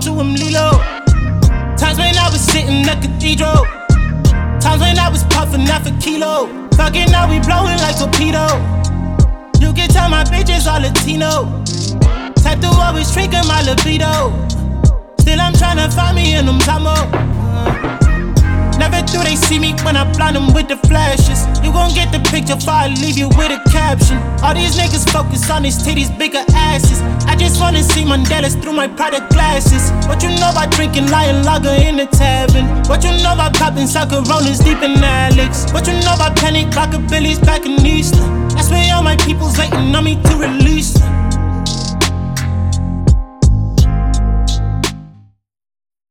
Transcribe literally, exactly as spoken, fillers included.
to him, Lilo. Times when I was sitting in the cathedral. Times when I was puffing half a kilo. Fucking now we blowing like torpedo. You can tell my bitches all Latino. Type to always trigger my libido. Still I'm tryna find me in them Tamo. Never do they see me when I blind them with the flashes. You gon' get the picture before I leave you with a caption. All these niggas focus on these titties, bigger asses. I just wanna see Mandela's through my product glasses. What you know about drinking lion lager in the tavern? What you know about popping Socceronas deep in Alex? What you know about panic rockabilly's back in Eastern? That's where all my people's waiting on me to release them.